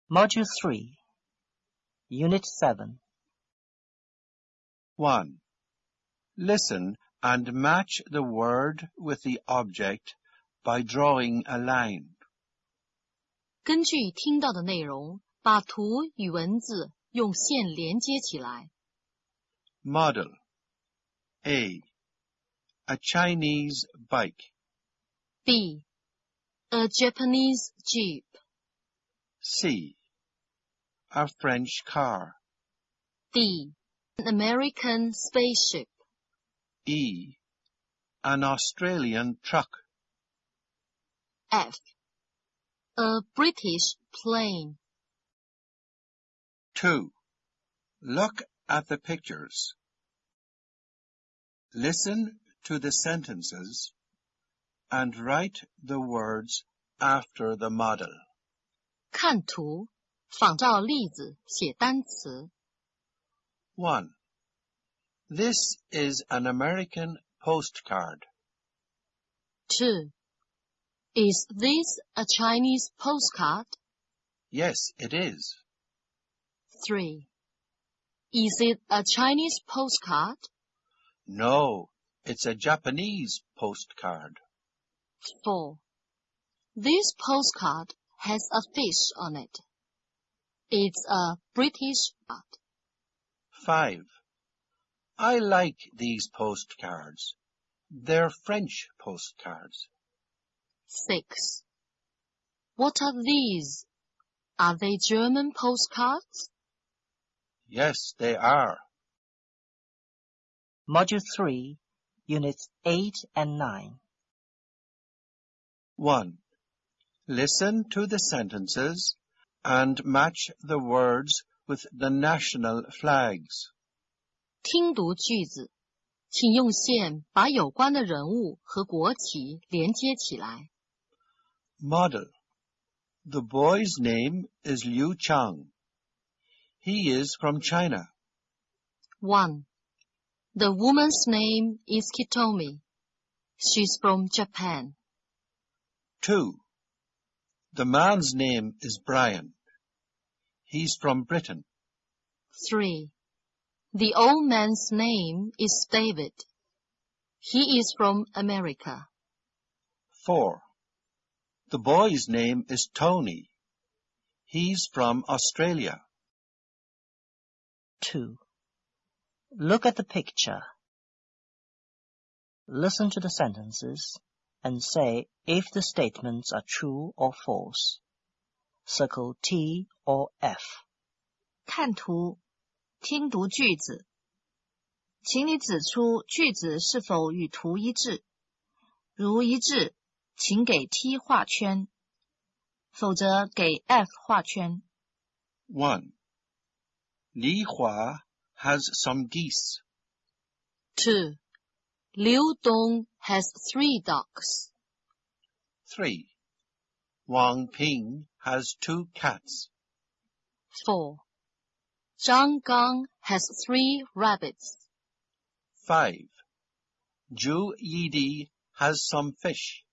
Module 3, Unit 7. 1. Listen and match the word with the object by drawing a line. 根据听到的内容，把图与文字用线连接起来。 Model A. A Chinese bike. B. A Japanese jeep. C. A French car. D. An American spaceship. E. An Australian truck. F. A British plane. 2. Look at the pictures. Listen to the sentences and write the words after the model. 看图，仿照例子写单词。 1. This is an American postcard. 2. Is this a Chinese postcard? Yes, it is. 3. Is it a Chinese postcard? No, it's a Japanese postcard. 4. This postcard has a fish on it. It's a British card. 5. I like these postcards. They're French postcards. 6. What are these? Are they German postcards? Yes, they are. Module 3, Units 8 and 9. 1. Listen to the sentences and match the words with the national flags. 听读句子，请用线把有关的人物和国旗连接起来。 Model. The boy's name is Liu Chang. He is from China. 1. The woman's name is Kitomi. She's from Japan. 2. The man's name is Brian. He's from Britain. 3. The old man's name is David. He is from America. 4. The boy's name is Tony. He's from Australia. 2. Look at the picture. Listen to the sentences and say if the statements are true or false. Circle T or F. 看图，听读句子，请你指出句子是否与图一致。如一致，请给 T 画圈，否则给 F 画圈。 1. Li Hua has some geese. 2. Liu Dong has 3 ducks. 3. Wang Ping has 2 cats. 4. Zhang Gang has 3 rabbits. 5. Zhu Yidi has some fish.